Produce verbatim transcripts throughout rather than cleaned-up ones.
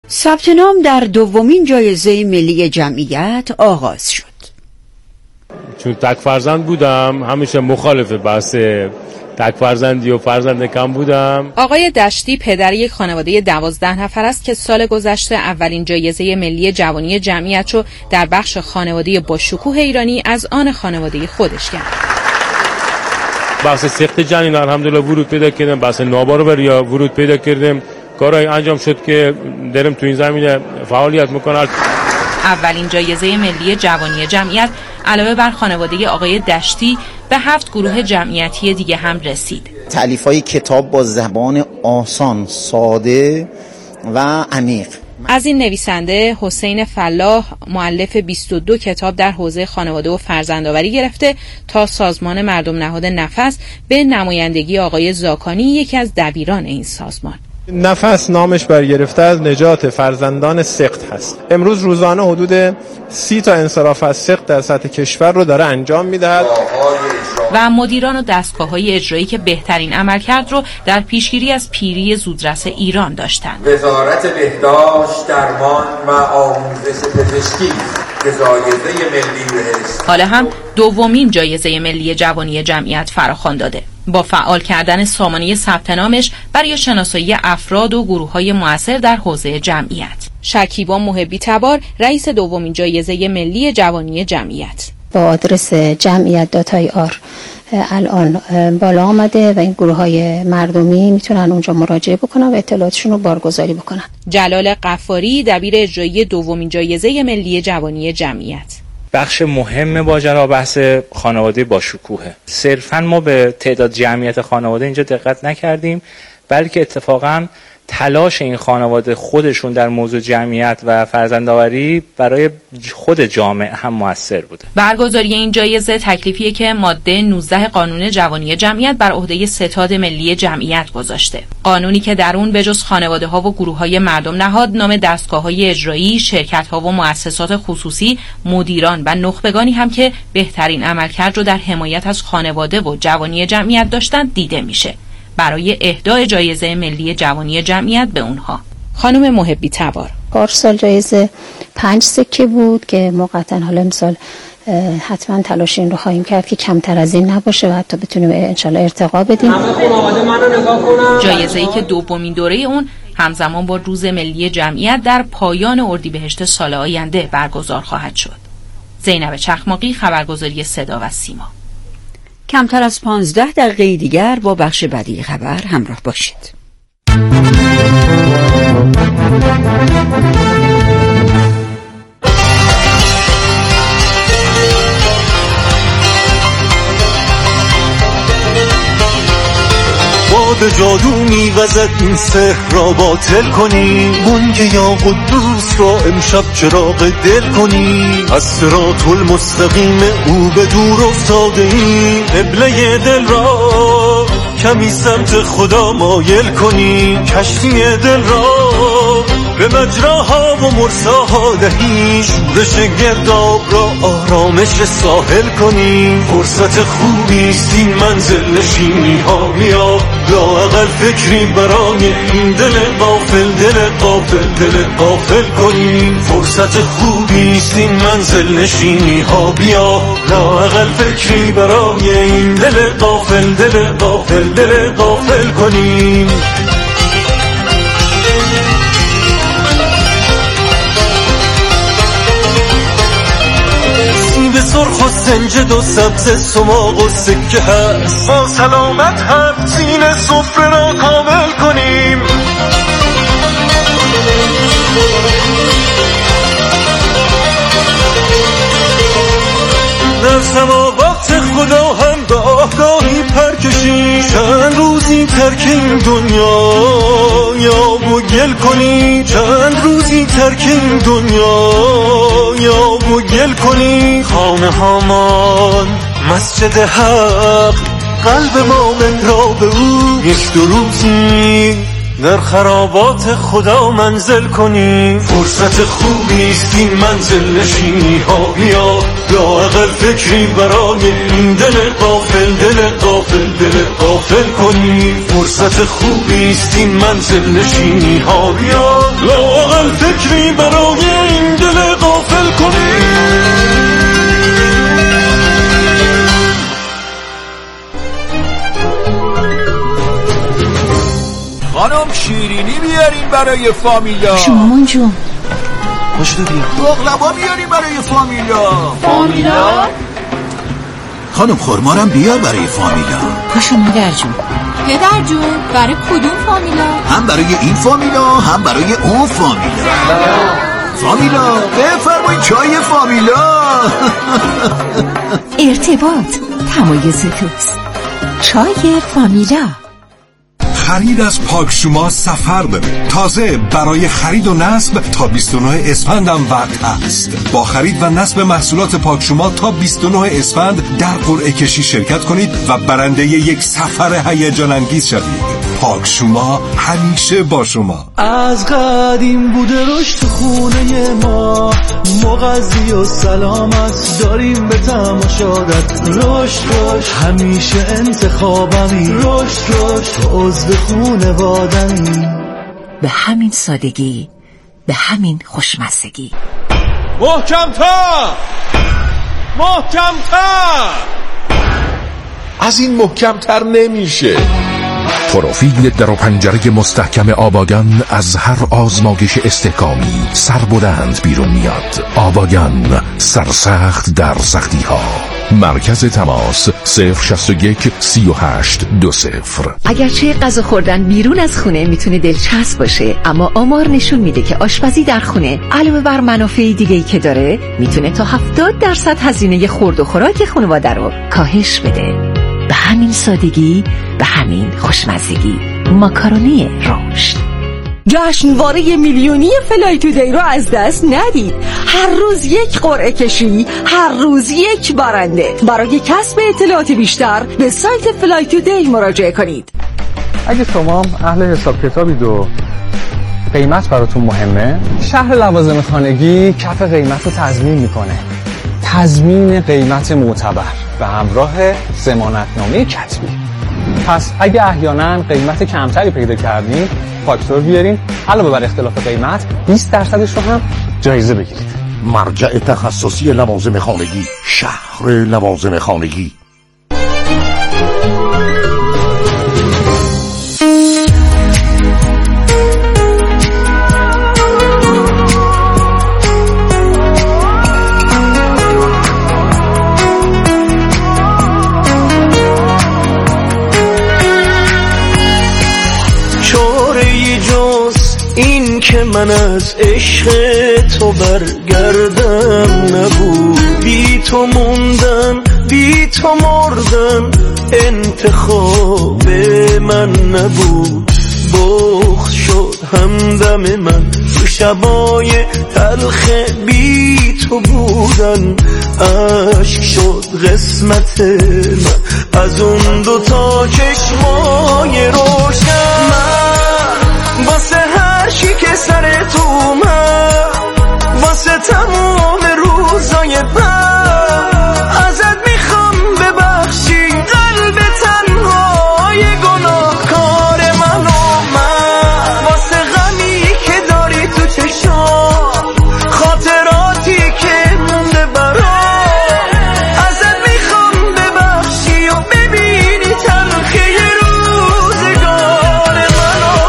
ثبت نام در دومین جایزه ملی جمعیت آغاز شد. چون تک فرزند بودم همیشه مخالف بحث تک فرزندی و فرزند کم بودم. آقای دشتی پدر یک خانواده دوازده نفر است که سال گذشته اولین جایزه ملی جوانی جمعیت رو در بخش خانواده با شکوه ایرانی از آن خانواده خودش کرد. بحث سخت جنین الحمدلله ورود پیدا کردم، بحث نابارور ورود پیدا کردم، کارهای انجام شد که درم تو این زمینه فعالیت میکنم. اولین جایزه ملی جوانی جمعیت علاوه بر خانواده آقای دشتی به هفت گروه جمعیتی دیگه هم رسید. تالیف‌های کتاب با زبان آسان، ساده و عمیق. از این نویسنده حسین فلاح مؤلف بیست و دو کتاب در حوزه خانواده و فرزندآوری گرفته تا سازمان مردم نهاد نفس به نمایندگی آقای زاکانی یکی از دبیران این سازمان. نفس نامش برگرفته از نجات فرزندان سقط هست. امروز روزانه حدود سی تا انصراف از سقط در سطح کشور رو داره انجام میدهد و مدیران و دستگاه‌های اجرایی که بهترین عملکرد رو در پیشگیری از پیری زودرس ایران داشتند. وزارت بهداشت، درمان و آموزش پزشکی که جایزه ملی بهشت حالا هم دومین جایزه ملی جوانی جمعیت فراخوان داده با فعال کردن سامانه ثبت نامش برای شناسایی افراد و گروه‌های مؤثر در حوزه جمعیت. شکیبا محبی تبار رئیس دومین جایزه ملی جوانی جمعیت: با آدرس جمعیت داتای آر الان بالا آمده و این گروه های مردمی میتونن اونجا مراجعه بکنن و اطلاعاتشون رو بارگذاری بکنن. جلال قفاری دبیر اجرایی دومین جایزه ملی جوانی جمعیت: بخش مهم ماجرا بحث خانواده با شکوهه. صرفاً ما به تعداد جمعیت خانواده اینجا دقت نکردیم، بلکه اتفاقاً تلاش این خانواده خودشون در موضوع جمعیت و فرزندآوری برای خود جامعه هم موثر بوده. برگزاری این جایزه تکلیفیه که ماده نوزده قانون جوانی جمعیت بر عهده ستاد ملی جمعیت گذاشته. قانونی که در اون بجز خانواده ها و گروه های مردم نهاد نام دستگاه های اجرایی، شرکت ها و مؤسسات خصوصی، مدیران و نخبگانی هم که بهترین عملکرد رو در حمایت از خانواده و جوانی جمعیت داشتن دیده میشه برای اهدای جایزه ملی جوانی جمعیت به اونها. خانم محبی تبار: پارسال جایزه پنج سکه بود که موقتا حالا امسال حتما تلاش این رو خواهیم کرد که کمتر از این نباشه و حتی بتونیم انشالله ارتقا بدیم. جایزه‌ای که دومین دوره اون همزمان با روز ملی جمعیت در پایان اردیبهشت سال آینده برگزار خواهد شد. زینب چخماقی، خبرگزاری صدا و سیما. کمتر از پانزده دقیقه دیگر با بخش بعدی خبر همراه باشید. باد جادو میوزد این سحر را باطل کنی، بانگ یا قدوس را امشب چراغ دل کنی، از صراط المستقیم او به دور افتاده ای، قبله دل را کمی سمت خدا مایل کنی، کشتی دل را به مجراها و مرساها دهی، شورش گرداب را آرامش ساحل کنی، فرصت خوبی است این منزل نشینی ها بیا، لااقل فکری برای این دل غافل دل غافل دل غافل کنی، فرصت خوبی است این منزل نشینی ها بیا، لااقل فکری برای این دل غافل دل غافل دل غافل کنی. به سرخ و سنجد و سبز سماق و سکه هست، با سلامت هم سینه سفره را کامل کنیم، در سماوات خدا هم به آگاهی پرکشیم، چند روزی ترک این دنیا یا و گل کنی، چند روزی ترک این دنیا یا و گل کنی، خانه هامان مسجد حق قلب مومن را به او یک دو روزی در خرابات خدا منزل کنیم. فرصت خوبی است این منزل نشینی ها، بیا لااقل فکری برای این دل غافل دل غافل دل غافل کنیم. فرصت خوبی است این منزل نشینی ها، بیا لااقل فکری برای این دل غافل کنیم. خانم شیرینی بیارین برای فامیلا. شما جون خوشتو بیا. بغلوا بیارین برای فامیلا. فامیلا خانم خرمارم بیار برای فامیلا. پاشو مادر جون. پدر جون برای کدوم فامیلا؟ هم برای این فامیلا هم برای اون فامیلا. فامیلا بفرمایید چای فامیلا. ارتباط تمایز توست. چای فامیلا. خرید از پاک شما سفر بره. تازه برای خرید و نصب تا بیست و نه اسفند هم وقت هست. با خرید و نصب محصولات پاک شما تا بیست و نه اسفند در قرعه کشی شرکت کنید و برنده یک سفر هیجان انگیز شوید. پاک شما همیشه با شما. از قدیم بوده رشد خونه ما، مغذی و سلامت داریم به تماشادت. رشد رشد همیشه انتخابمی، رشد رشد عضو خونوادمی. به همین سادگی، به همین خوشمزگی. محکم‌تر محکم‌تر از این محکم‌تر نمیشه. پروفیل در و پنجره مستحکم آباگان از هر آزمایش استحکامی سربلند بیرون میاد. آباگان، سرسخت در سختی ها. مرکز تماس صفر شصت و یک سی و هشت دو صفر. اگرچه غذا خوردن بیرون از خونه میتونه دلچسب باشه، اما آمار نشون میده که آشپزی در خونه علاوه بر منافع دیگه‌ای که داره، میتونه تا هفتاد درصد هزینه خورد و خوراک خانواده رو کاهش بده. به همین سادگی، به همین خوشمزگی. ماکارونی رشد. جشنواره میلیونی فلای تودی رو از دست ندید. هر روز یک قرعه کشی، هر روز یک برنده. برای کسب اطلاعات بیشتر به سایت فلای تودی مراجعه کنید. اگه شما اهل حساب کتابید و قیمت براتون مهمه، شهر لوازم خانگی کف قیمت رو تضمین میکنه. تضمین قیمت معتبر به همراه ضمانتنامه کتبی. پس اگه احیانا قیمت کمتری پیدا کردین، فاکتور بیارین، علاوه بر اختلاف قیمت بیست درصدش رو هم جایزه بگیرید. مرجع تخصصی لوازم خانگی، شهر لوازم خانگی. این که من از عشق تو برگردم نبود، بی تو موندن بی تو مردن انتخاب من نبود. بغض شد همدم من تو شبای تلخ بی تو بودن، عشق شد قسمت من از اون دو تا چشمای روشن. من واسه هر چی که سر تو من، واسه تمام روزای بد ازت میخوام ببخشی قلب تنهای گناهکار منو. من واسه غمی که داری تو چشام، خاطراتی که مونده برام، ازت میخوام ببخشی و ببینی تلخی روزگار منو.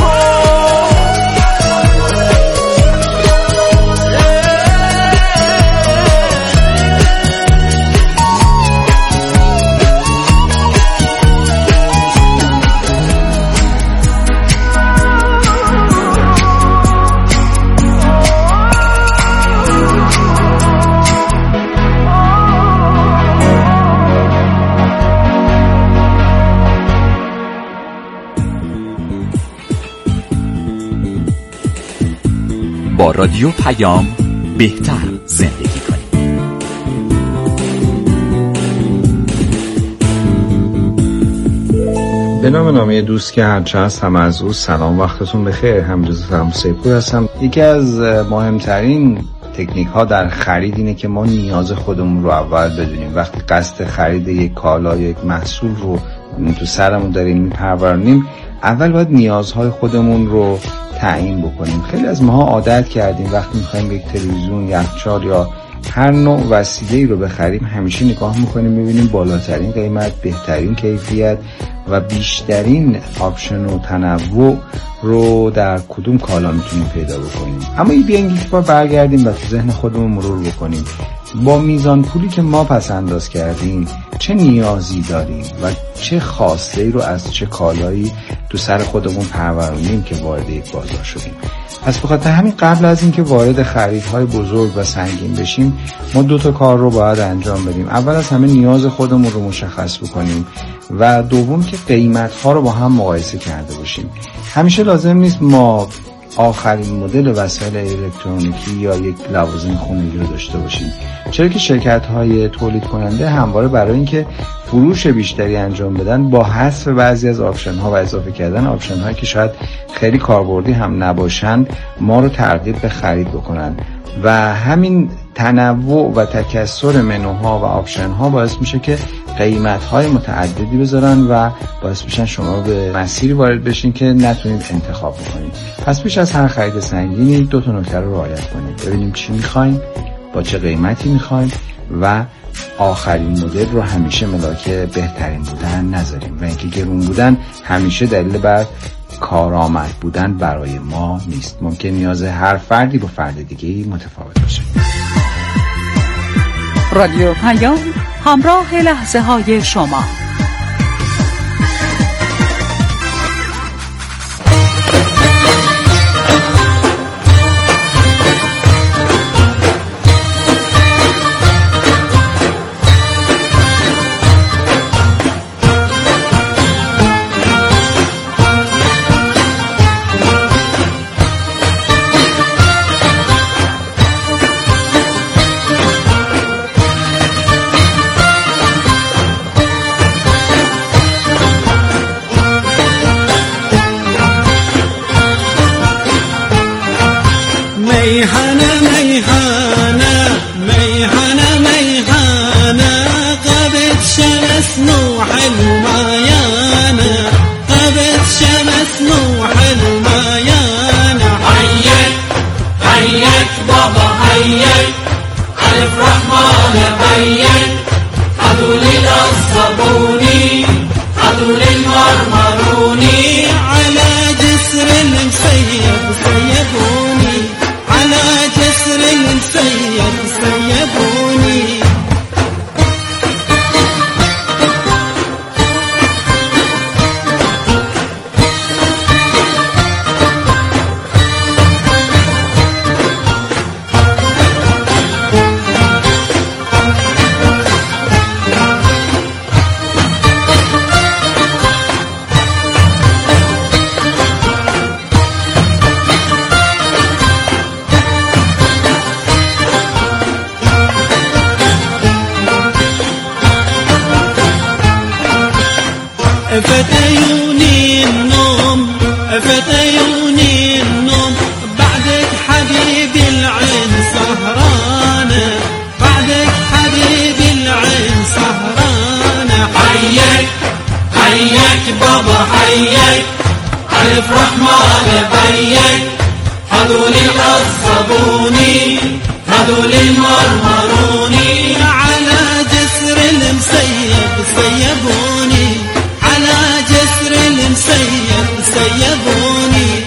با رادیو پیام بهتر زندگی کنید. به نام نامه دوست که هرچه هست هم از او. سلام، وقتتون بخیر. همجز فرمسیپور هستم. یکی از مهمترین تکنیک ها در خرید اینه که ما نیاز خودمون رو اول بدونیم. وقتی قصد خرید یک کالا یا یک محصول رو تو سرمون داریم میپرورونیم، اول باید نیازهای خودمون رو تعیین بکنیم. خیلی از ماها عادت کردیم وقتی میخوایم یک تلویزیون، یخچال یا هر نوع وسیله‌ای رو بخریم همیشه نگاه میکنیم ببینیم بالاترین قیمت، بهترین کیفیت و بیشترین آپشن و تنوع رو در کدوم کالا میتونیم پیدا بکنیم. اما این بیاین یک بار برگردیم و تو ذهن خودمون مرور بکنیم با میزان پولی که ما پس انداز کردیم چه نیازی داریم و چه خواسته‌ای رو از چه کالایی تو سر خودمون پرورونیم که وارد یک بازار شدیم. پس بخاطر همین قبل از اینکه وارد خریدهای بزرگ و سنگین بشیم ما دو تا کار رو باید انجام بدیم. اول از همه نیاز خودمون رو مشخص بکنیم و دوم که قیمت‌ها رو با هم مقایسه کرده باشیم. همیشه لازم نیست ما آخرین مدل وسایل الکترونیکی یا یک لوازم خانگی رو داشته باشیم، چرا که شرکت‌های تولید کننده همواره برای اینکه فروش بیشتری انجام بدن با حذف بعضی از آپشن‌ها و اضافه کردن آپشن‌هایی که شاید خیلی کاربردی هم نباشن ما رو ترغیب به خرید بکنن و همین تنوع و تکثر منوها و آپشن‌ها باعث میشه که قیمت‌های متعددی بذارن و باعث میشن شما به مسیری وارد بشین که نتونید انتخاب بکنید. پس پیش از هر خرید سنگینی دو تا نکته رو رعایت کنید. ببینیم چی می‌خوایم، با چه قیمتی می‌خوایم و آخرین مدل رو همیشه ملاک بهترین بودن نذاریم و اینکه گرون بودن همیشه دلیل بر کارآمد بودن برای ما نیست. ممکن نیاز هر فردی با فرد دیگه‌ای متفاوت باشه. رادیو پیام، همراه لحظه های شما. میهنه میهنه میهنه میهنه قبت شمس نوح الميانه قبت شمس نوح الميانه هيك هيك بابا هيك ألف رحمن بيك هذول الصابوني هذول المرمروني على جسر المسيب سيبوني على جسر المسيب سيبوني فتيوني النوم فتيوني النوم بعدك حبيبي العين سهرانة بعدك حبيبي العين سهرانة حيك حيك بابا حيك ألف رحمن بيك هذول العصبوني هذول المرمروني على جسر المسيب سيبوني على جسر المسيب سيبوني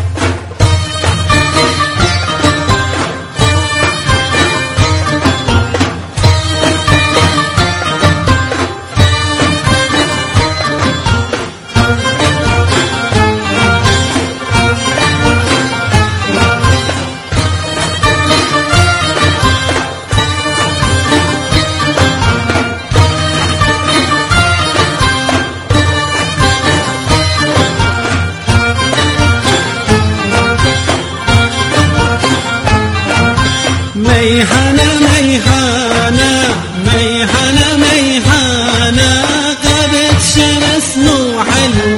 ميهانة ميهانة ميهانة ميهانة غابت شمس نوح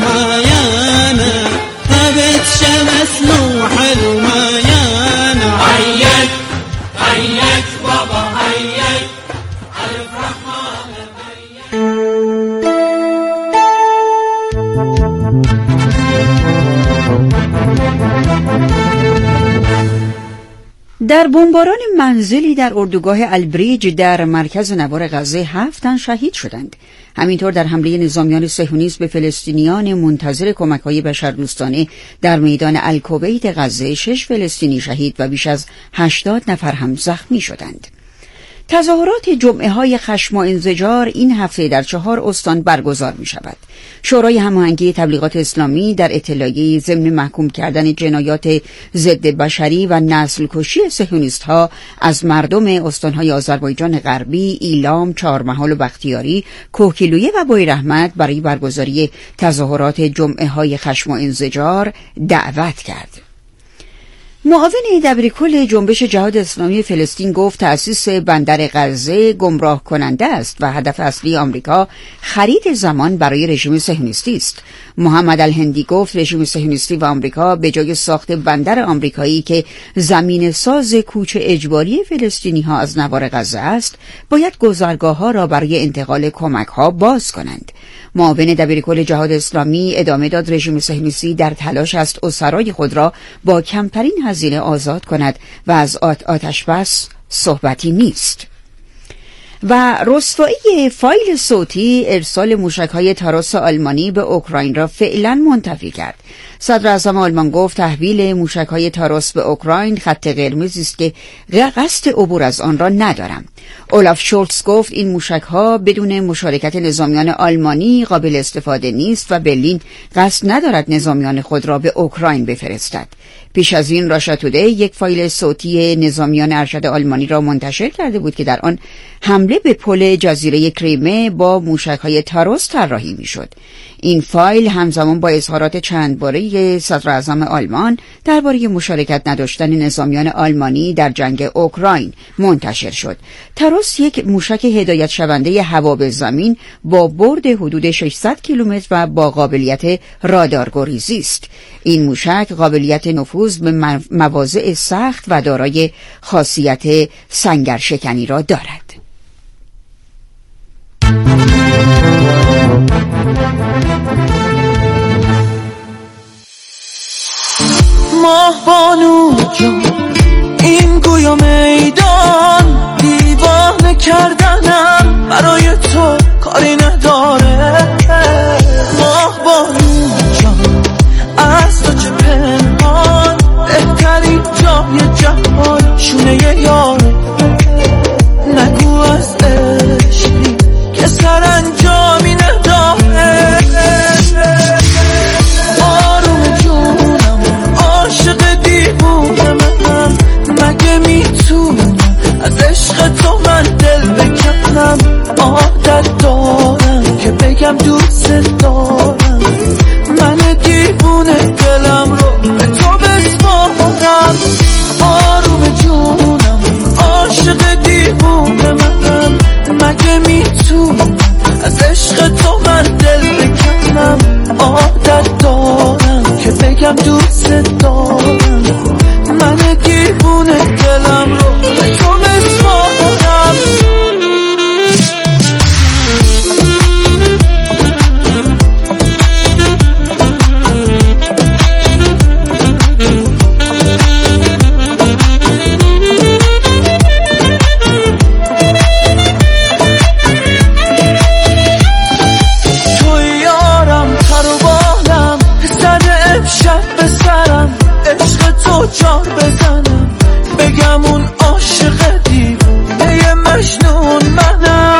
در بمباران منزلی در اردوگاه البریج در مرکز نوار غزه هفت تن شهید شدند. همینطور در حمله نظامیان صهیونیست به فلسطینیان منتظر کمک‌های بشردوستانه در میدان الکویت غزه شش فلسطینی شهید و بیش از هشتاد نفر هم زخمی شدند. تظاهرات جمعه های خشم و انزجار این هفته در چهار استان برگزار می شود. شورای هماهنگی تبلیغات اسلامی در اطلاعیه ضمن محکوم کردن جنایات ضد بشری و نسل کشی صهیونیست ها از مردم استان های آذربایجان غربی، ایلام، چهارمحال و بختیاری، کوهگیلویه و بویراحمد برای برگزاری تظاهرات جمعه های خشم و انزجار دعوت کرد. معاون دبیرکل جنبش جهاد اسلامی فلسطین گفت تأسیس بندر غزه گمراه کننده است و هدف اصلی آمریکا خرید زمان برای رژیم صهیونیستی است. محمد الهندی گفت رژیم صهیونیستی و آمریکا به جای ساخت بندر آمریکایی که زمین ساز کوچ اجباری فلسطینی ها از نوار غزه است، باید گذرگاه ها را برای انتقال کمک ها باز کنند. معاون دبیرکل جهاد اسلامی ادامه داد رژیم صهیونیستی در تلاش است اسرای خود را با کمترین هزینه آزاد کند و از آت آتش بس صحبتی نیست. و رسوایی فایل صوتی ارسال موشک‌های تاروس آلمانی به اوکراین را فعلا منتفی کرد. صدر اعظم آلمان گفت تحویل موشک‌های تاروس به اوکراین خط قرمزی است که قصد عبور از آن را ندارم. اولاف شولتز گفت این موشک‌ها بدون مشارکت نظامیان آلمانی قابل استفاده نیست و برلین قصد ندارد نظامیان خود را به اوکراین بفرستد. پیش از این راشا تودی یک فایل صوتی نظامیان ارشد آلمانی را منتشر کرده بود که در آن حمله به پل جزیره کریمه با موشک‌های تاروس طراحی می‌شد. این فایل همزمان با اظهارات چند باره صدر اعظم آلمان درباره مشارکت نداشتن نظامیان آلمانی در جنگ اوکراین منتشر شد. تاروس یک موشک هدایت شونده هوا به زمین با برد حدود ششصد کیلومتر و با قابلیت رادارگریزی است. این موشک قابلیت نفوذ به مواضع سخت و دارای خاصیت سنگرشکنی را دارد. ماه بانو جان این گویا میدان دیوانه کردنم برای تو کاری نداره. ماه بانو جان از تو چه پنهان بهترین جای جهان شونه یاره. نگو از عشقی که سرانجامی نداره. آروم جونم عاشق دیوونه منم، مگه میتونم از عشق تو من دل بکنم. عادت دارم که بگم دوست دارم، من دیوونه دلم رو به تو بسپارم. آروم جونم عاشق دیوونه منم، مگه میتونم از عشق تو من دل بکنم. عادت دارم که بگم دوست دارم، من دیوونه دلم رو به تو بسپارم. جان بزنم بگم اون عاشق دیوونه مجنون منم.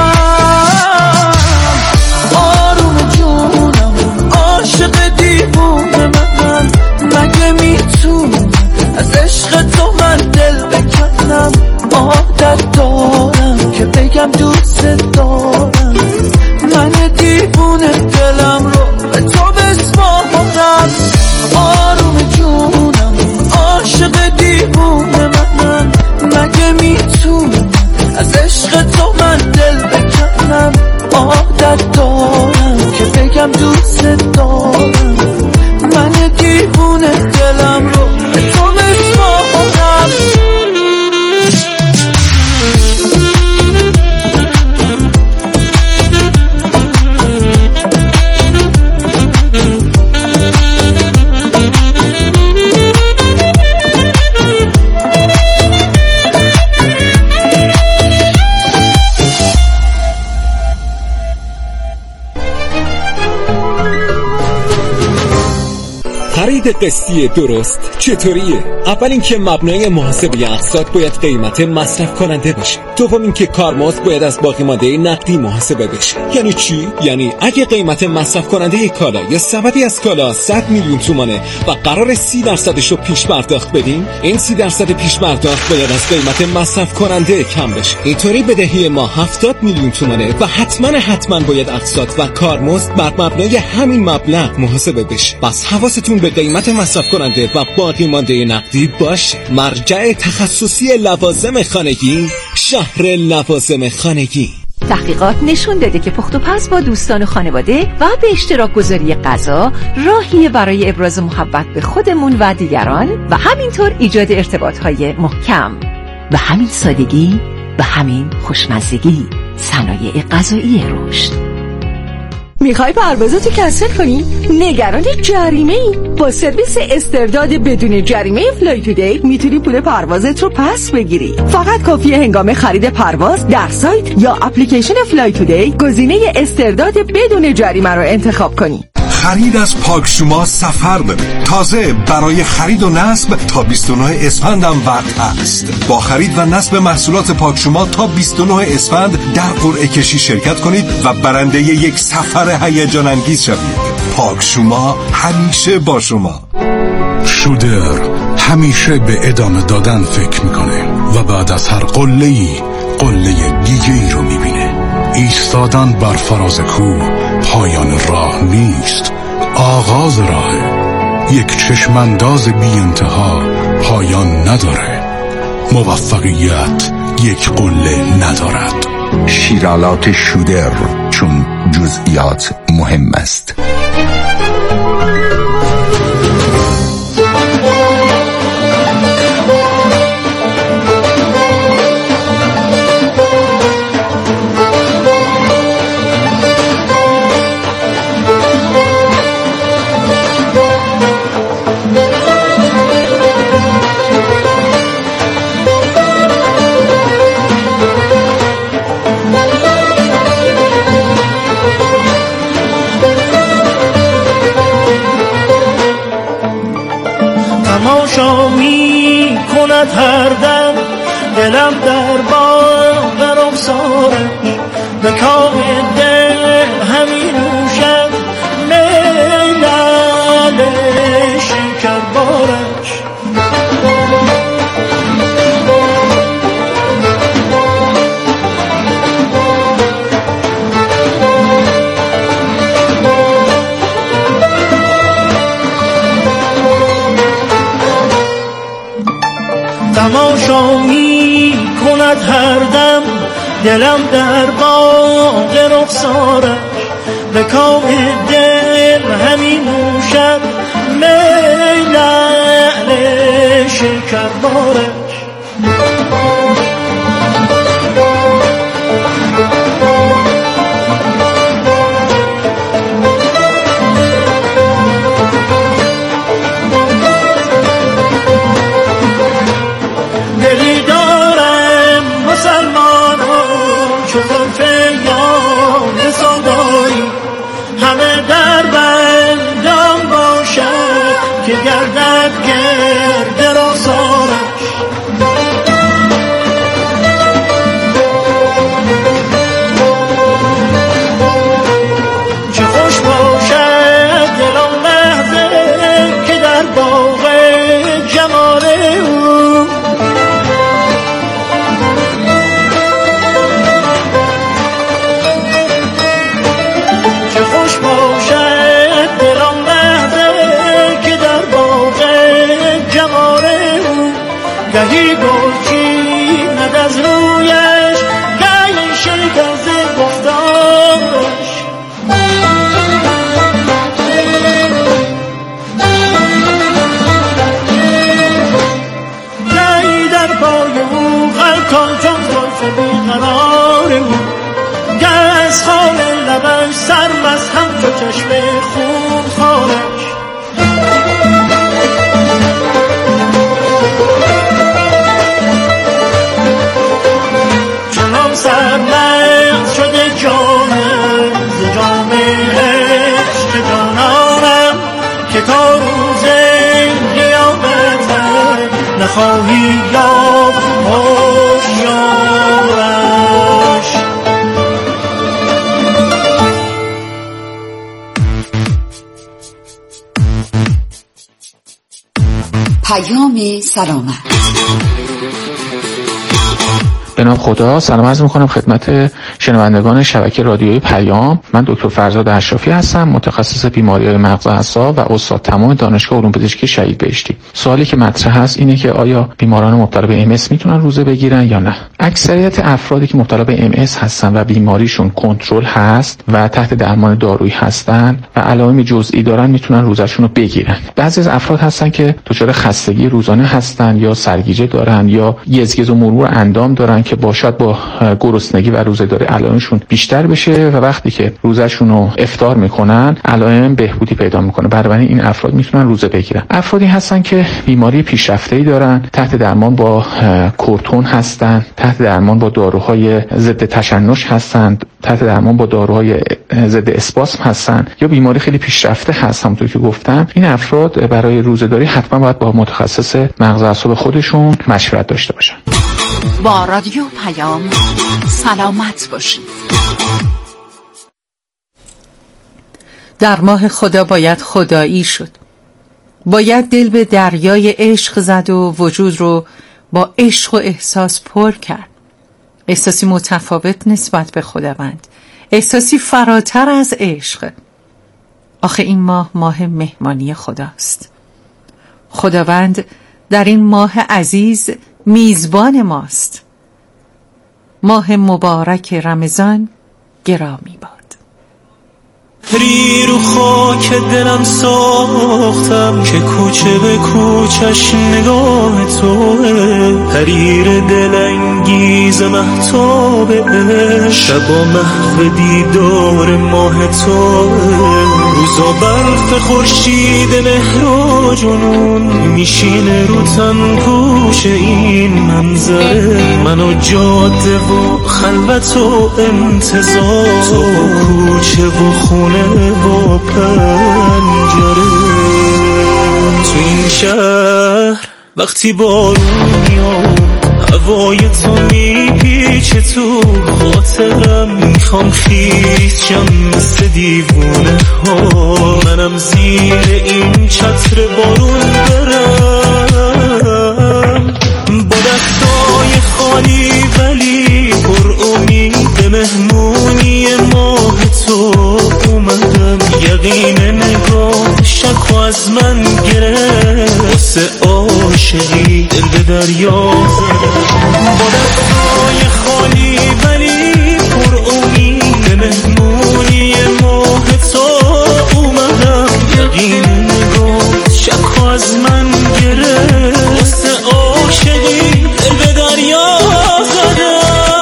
آروم جونم عاشق دیوونه منم، مگه میتونم از عشق تو من دل بکنم. عادت دارم که بگم دوست دارم، من دیوونه دلم رو به تو بسپارم. آروم جونم عاشق دیوونه منم، مگه میتونم از عشق تو من دل بکنم. عادت دارم که بگم دوست دارم، من دیوونه دلم رو به تو بسپارم. خرید قسطی درست چطوریه؟ اول اینکه مبنای محاسبه اقساط باید قیمت مصرف کننده باشه. دوم اینکه کارمزد باید از باقی مانده نقدی محاسبه بشه. یعنی چی؟ یعنی اگه قیمت مصرف کننده کالا یا سبدی از کالا صد میلیون تومانه و قرار سی درصدش رو پیش پرداخت بدیم، این سی درصد پیش پرداخت باید از قیمت مصرف کننده کم بشه. اینطوری بدهی ما هفتاد میلیون تومانه و حتما حتما باید اقساط و کارمزد بر مبنای همین مبلغ محاسبه بشه. پس حواستون به قیمت مصرف کننده و باقی مانده نقدی باشه. مرجع تخصصی لوازم خانگی، شهر لوازم خانگی. تحقیقات نشون داده که پخت و پز با دوستان و خانواده و به اشتراک گذاری غذا راهیه برای ابراز محبت به خودمون و دیگران و همینطور ایجاد ارتباطهای محکم. به همین سادگی، به همین خوشمزگی، صنایع غذایی رشد. میخوای پروازاتو کنسل کنی؟ نگران جریمه ای؟ با سرویس استرداد بدون جریمه فلای تودی میتونی پول پروازت رو پس بگیری. فقط کافیه هنگام خرید پرواز در سایت یا اپلیکیشن فلای تودی گزینه استرداد بدون جریمه رو انتخاب کنی. خرید از پاکشوما سفر بده. تازه برای خرید و نصب تا بیست و نه اسفند هم وقت هست. با خرید و نصب محصولات پاکشوما تا بیست و نه اسفند در قرعه کشی شرکت کنید و برنده یک سفر هیجان انگیز شوید. پاکشوما همیشه با شما. شودر همیشه به ادامه دادن فکر میکنه و بعد از هر قله‌ای قله دیگه ای رو میبینه. ایستادن بر فراز کوه پایان راه نیست، آغاز راهه. یک چشمانداز بی انتها پایان نداره. موفقیت یک قله ندارد. شیرالات شودر، چون جزئیات مهم است. تماشا می کند هر دم دلم در باغ رخسارش، به کام دل همی نوشد می لعل شکربارش. تماشا می کند هر دم دلم در باغ رخسارش، به کام دل همی نوشد می لعل شکربارش. گردد گرد رخسارش، چه خوش باشد دل آن لحظه که در باغ جمال او چه خوش باشد دل آن لحظه که در باغ جمال او گهی گلچیند از رویش، گهی شکست گفتارش. گهی در پای او خلکان چون زلف بیقرار او، گه از خال لبش سرمست همچو چشم خون خارش. چنان سرمست شده جانم ز جام عشق جانانم که تا روز خواهی یافت هوشیارش. پیام سلامت. به نام خدا. سلام عرض میکنم خدمت شنوندگان شبکه رادیویی پیام. من دکتر فرزاد اشرافی هستم، متخصص بیماری‌های مغز و اعصاب و استاد تمام دانشگاه علوم پزشکی شهید بهشتی. سوالی که مطرح هست اینه که آیا بیماران مبتلا به ام اس میتونن روزه بگیرن یا نه؟ اکثریت افرادی که مبتلا به ام اس هستن و بیماریشون کنترل هست و تحت درمان دارویی هستن و علائم جزئی دارن میتونن روزشون رو بگیرن. بعضی از افراد هستن که دچار خستگی روزانه هستن یا سرگیجه دارن یا گزگز و مرور اندام دارن که باشد با گرسنگی و روزه‌داری علائمشون بیشتر بشه و وقتی که روزشون رو افطار میکنن علائم بهبودی پیدا میکنه. بنابراین این افراد میتونن روزه بگیرن. افرادی هستن که بیماری پیشرفته‌ای دارن، تحت درمان با کورتون هستن، تحت درمان با داروهای ضد تشنج هستند، تحت درمان با داروهای ضد اسپاسم هستن یا بیماری خیلی پیشرفته هست. همونطور که گفتم این افراد برای روزه‌داری حتما باید با متخصص مغز و اعصاب خودشون مشورت داشته باشن. با رادیو پیام سلامت باشید. در ماه خدا باید خدایی شد. باید دل به دریای عشق زد و وجود رو با عشق و احساس پر کرد. احساسی متفاوت نسبت به خداوند، احساسی فراتر از عشق. آخه این ماه ماه مهمانی خداست. خداوند در این ماه عزیز میزبان ماست. ماه مبارک رمضان گرامی باد. ری رو خاک دلم ساختم که کوچه به کوچش نگاه توه، حریر دلانگیز مهتاب عشق، شبا محو دیدار ماه توه، روزا برف خورشید مهر و جنون میشینه رو تن پوش این منظره، من و جاده و خلوت و انتظار، تو و کوچه و خونه و پنجره. تو این شهر وقتی بارون میاد هوای تو میپیچه تو خاطرم، میخوام خیز شم مثل دیوونه ها، منم زیر این چتر بارون برم، با دستای خالی ولی پر امید مهمونی ماه تو اومدم، یقین نگاه شک از من گرفت، واسه عاشقی دل به دریا زدم، با دستای خالی ولی پر امید مهمونی ماه تو اومدم، یقین نگاه شک از من گرفت، واسه عاشقی دل به دریا زدم.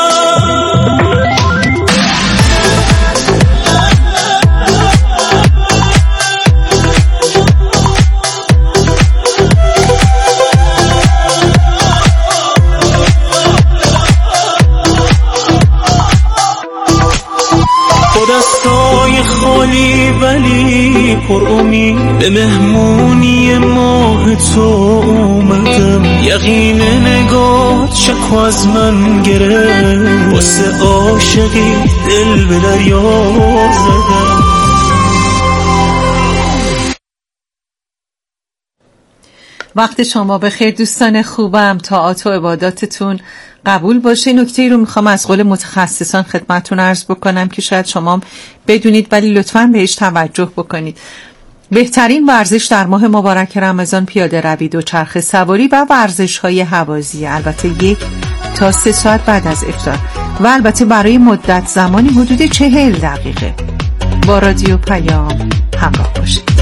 دستای خالی ولی پر امید به مهمونی ماه تو اومدم، یقین نگاه شک از من گرفت، واسه عاشقی دل به دریا زدم. وقت شما بخیر دوستان خوبم، طاعات و عباداتتون قبول باشه. نکته‌ای رو میخوام از قول متخصصان خدمتتون عرض بکنم که شاید شما بدونید ولی لطفاً بهش توجه بکنید. بهترین ورزش در ماه مبارک رمضان پیاده روی، دوچرخه سواری و ورزش‌های هوازی، البته یک تا سه ساعت بعد از افطار و البته برای مدت زمانی حدود چهل دقیقه. با رادیو پیام همراه باشید.